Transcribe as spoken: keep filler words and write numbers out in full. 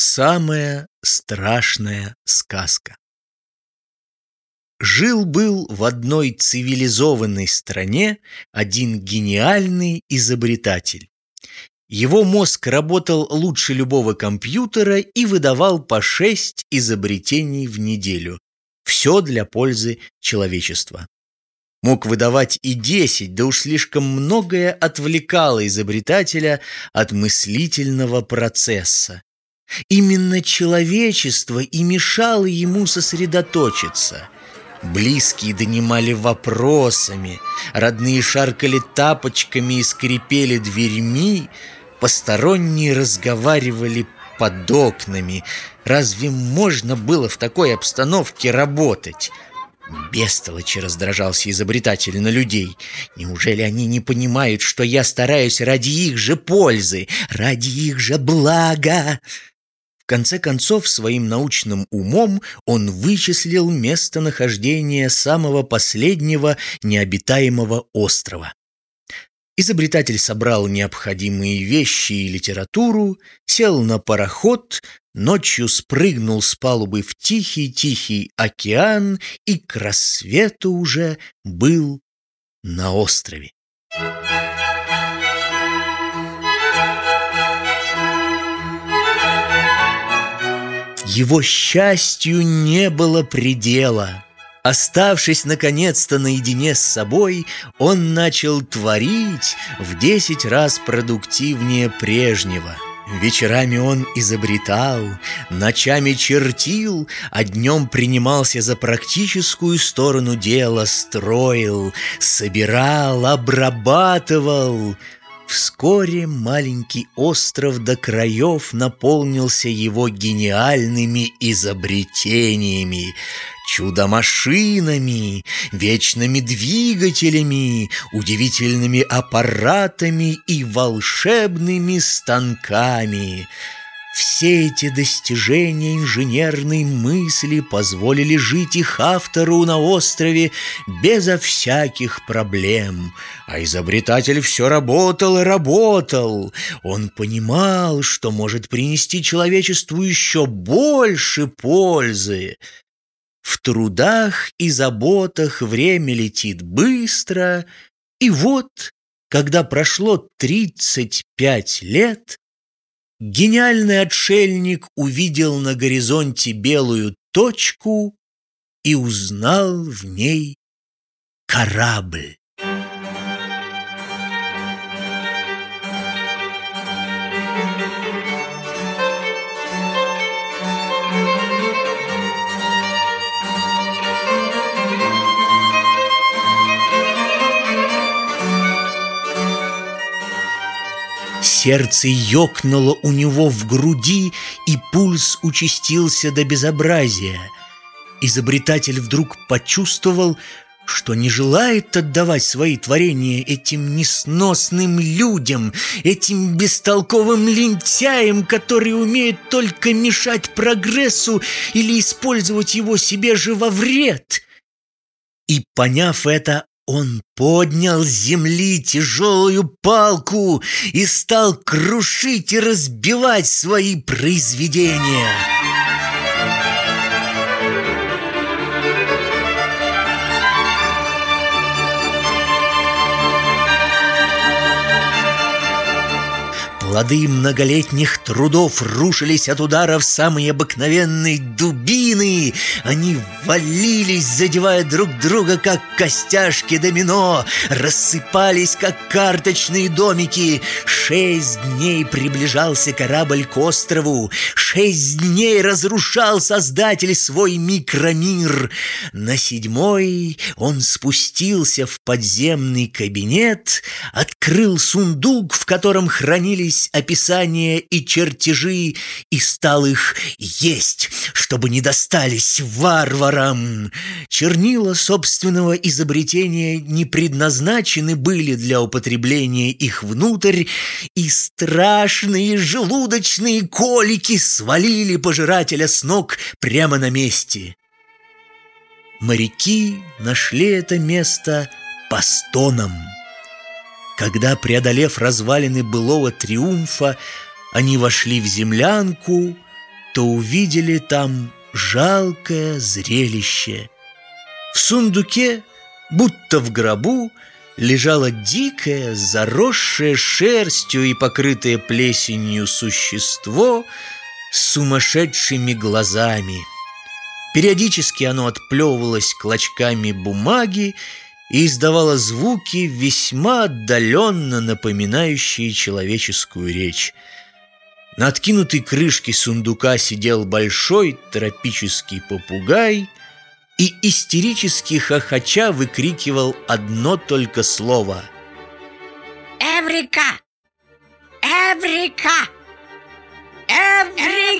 Самая страшная сказка. Жил-был в одной цивилизованной стране один гениальный изобретатель. Его мозг работал лучше любого компьютера и выдавал по шесть изобретений в неделю. Все для пользы человечества. Мог выдавать и десять, да уж слишком многое отвлекало изобретателя от мыслительного процесса. Именно человечество и мешало ему сосредоточиться. Близкие донимали вопросами, родные шаркали тапочками и скрипели дверьми, посторонние разговаривали под окнами. Разве можно было в такой обстановке работать? Бестолочи, раздражался изобретатель на людей. Неужели они не понимают, что я стараюсь ради их же пользы, ради их же блага? В конце концов, своим научным умом он вычислил местонахождение самого последнего необитаемого острова. Изобретатель собрал необходимые вещи и литературу, сел на пароход, ночью спрыгнул с палубы в тихий-тихий океан и к рассвету уже был на острове. Его счастью не было предела. Оставшись наконец-то наедине с собой, он начал творить в десять раз продуктивнее прежнего. Вечерами он изобретал, ночами чертил, а днем принимался за практическую сторону дела, строил, собирал, обрабатывал. Вскоре маленький остров до краев наполнился его гениальными изобретениями, чудо-машинами, вечными двигателями, удивительными аппаратами и волшебными станками. Все эти достижения инженерной мысли позволили жить их автору на острове безо всяких проблем. А изобретатель все работал и работал. Он понимал, что может принести человечеству еще больше пользы. В трудах и заботах время летит быстро, и вот, когда прошло тридцать пять лет, гениальный отшельник увидел на горизонте белую точку и узнал в ней корабль. Сердце ёкнуло у него в груди, и пульс участился до безобразия. Изобретатель вдруг почувствовал, что не желает отдавать свои творения этим несносным людям, этим бестолковым лентяям, которые умеют только мешать прогрессу или использовать его себе же во вред. И, поняв это, он поднял с земли тяжелую палку и стал крушить и разбивать свои произведения. Плоды многолетних трудов рушились от ударов самой обыкновенной дубины. Они валились, задевая друг друга, как костяшки домино, рассыпались, как карточные домики. Шесть дней приближался корабль к острову. Шесть дней разрушал Создатель свой микромир. На седьмой он спустился в подземный кабинет, открыл сундук, в котором хранились описания и чертежи, и стал их есть, чтобы не достались варварам. Чернила собственного изобретения не предназначены были для употребления их внутрь, и страшные желудочные колики свалили пожирателя с ног прямо на месте. Моряки нашли это место по стонам. Когда, преодолев развалины былого триумфа, они вошли в землянку, то увидели там жалкое зрелище. В сундуке, будто в гробу, лежало дикое, заросшее шерстью и покрытое плесенью существо с сумасшедшими глазами. Периодически оно отплевывалось клочками бумаги и издавало звуки, весьма отдаленно напоминающие человеческую речь. На откинутой крышке сундука сидел большой тропический попугай и истерически хохоча выкрикивал одно только слово: «Эврика! Эврика! Эврика!»